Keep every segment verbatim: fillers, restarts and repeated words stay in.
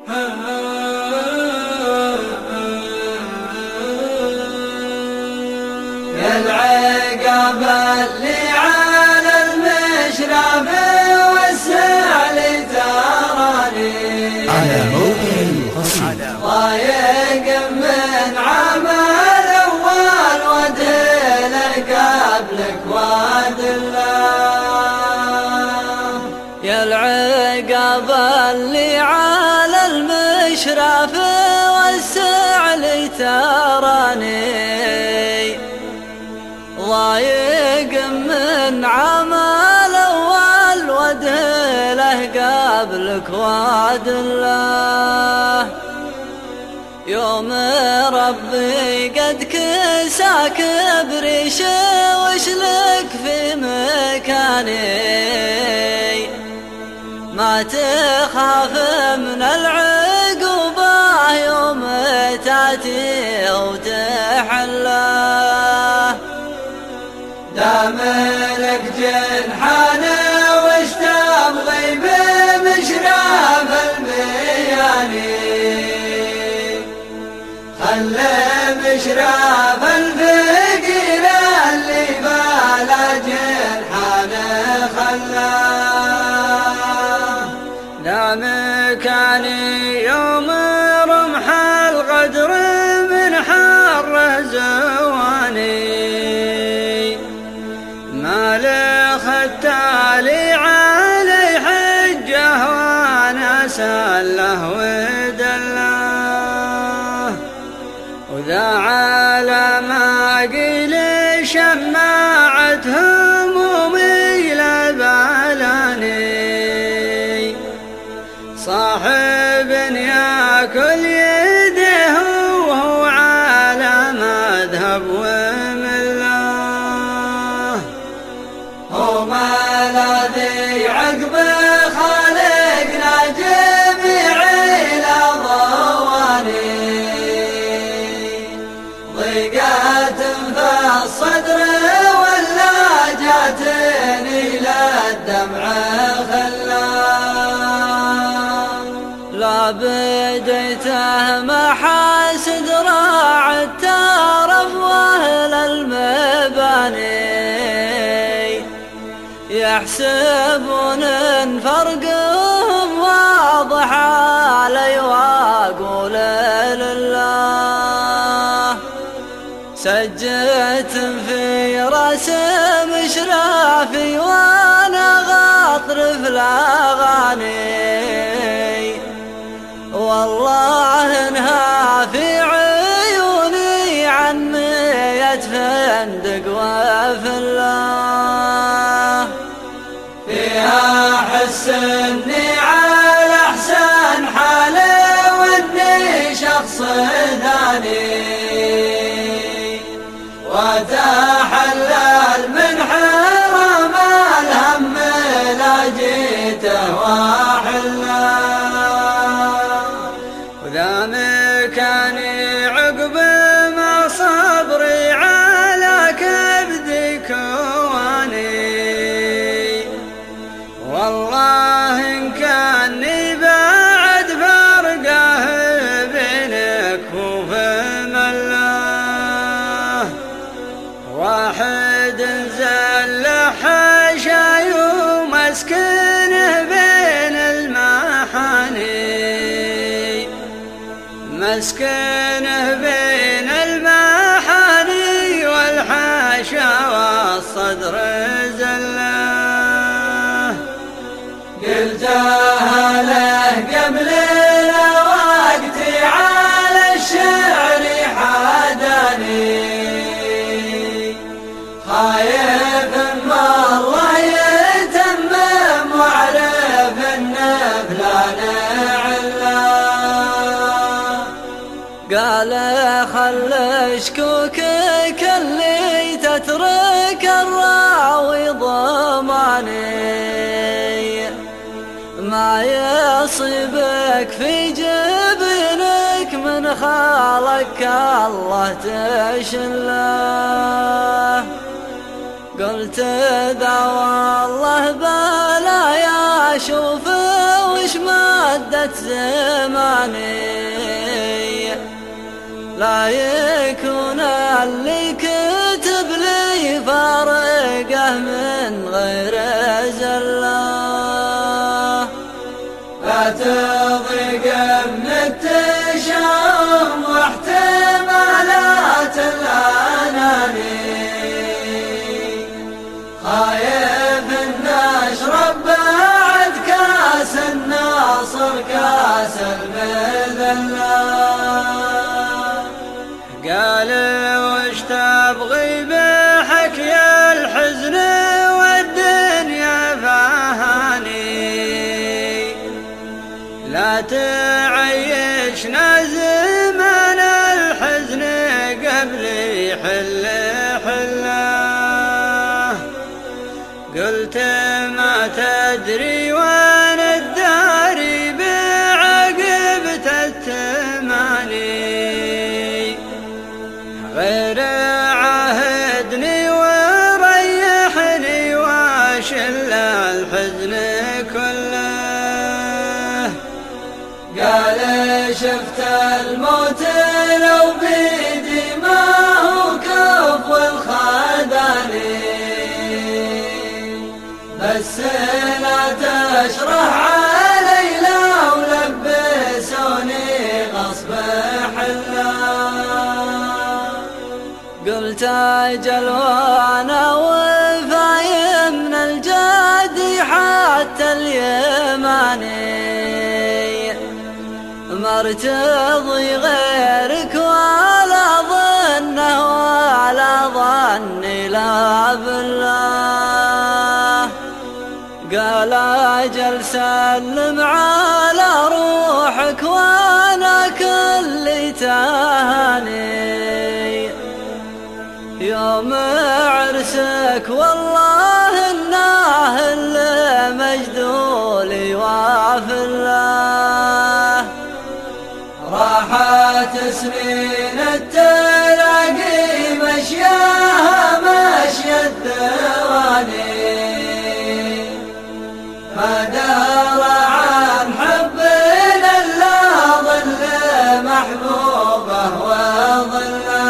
يا العقاب اللي على المشرف والسعل تراني على موقع القصيد ضايق من عمل أول ودهلك قبلك واد الله. يا العقاب اللي على المشرف والسعل تراني ضايق من عمل أول ودهله قبلك وعد الله. يوم ربي قد كساك بريش وشلك في مكاني ما تخاف من العقوبة يوم تأتي وتحله. دام لك جنحان وش تبغي بمشرف المياني خلي مشرف الفقير اللي بلا جنحان خلاه. دام كان يوم رمح الغدر من حره زواني ما لختالي علي حجه وانا سله ودله. وذا على ما قيل شماعة همومي لبالاني صاحب ياكل يده وهو على مذهب ومله. هو ما الذي عقب خالقنا جميع الأضواني ضيقات في الصدر ولا جاتني للدمع خلاه. لا بديته محاسد راع الترف واهل المباني يحسبون ان فرقهم واضح علي واقول لله. سجت في رسم شرافي وانا غاطر في الاغاني والله انها في عيوني عن مية فندق وفي الله. فيها حس اني على احسن حالي واني شخص ثاني وتحلل من حرام الهم لا جيته واحله. وذا مكاني عقب ما صبري على كبد كواني والله إن كاني بعد فرقه بينك وفي مله. واحد زل حاشا يوم مسكنه بين المحاني مسكنه بين المحاني والحاشا والصدر زله. قلتها له قبل الوقت على الشعر حداني خايف ما الله يتمم واعرف ان فلان عله. قال خل شكوكك اللي تترك الراوي ضماني ما يصيبك في جبينك من خالك الله تشله. قلت ذا والله بلا يا شوف وش ما ردت زماني لا يكون اللي كتب لي فارقه من غير زله. لا تضيق من التشاؤم واحتمالات الأناني خايف ان اشرب بعد كاس الناصر كاس المذلة. قال وش تبغي بحكي الحزن والدنيا فهاني لا تعيشنا زمان الحزن قبل يحل حله. قلت ما تدري وين الداري بعقبة التماني غير عهدني وريحني واشل الحزن كله. قال شفت الموت لو بيدي ما هو كفو الخداني بس لا تشرح علي لو لبسوني غصب حله. قلت اجل وانا وفاي من الجدي حتى اليماني مرتضي غيرك ولا ظنه ولا ظني لا بالله. قال اجل سلم على روحك وانا كلي تهاني يوم عرسك والله انه اللي مجدولي وافله. راحت سنين التلاقي مشياها مشي الثواني ما دار عن حبنا الا ظل محبوبه وظله.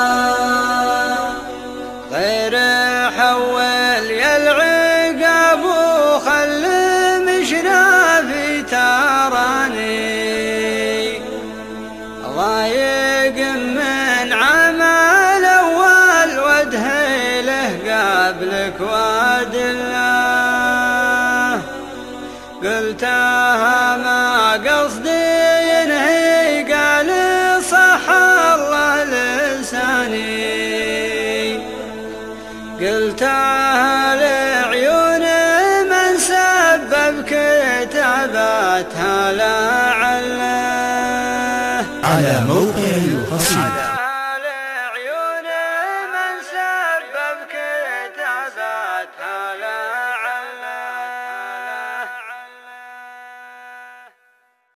غير حول يا العقاب وخل مشنا في تراني ضايق من عمل اول وادهي له قبلك وادله. قلتها ما قصدي ينهي قال صح الله لساني. قلتها لعيون من سبب كتاباتها لعله. على موقع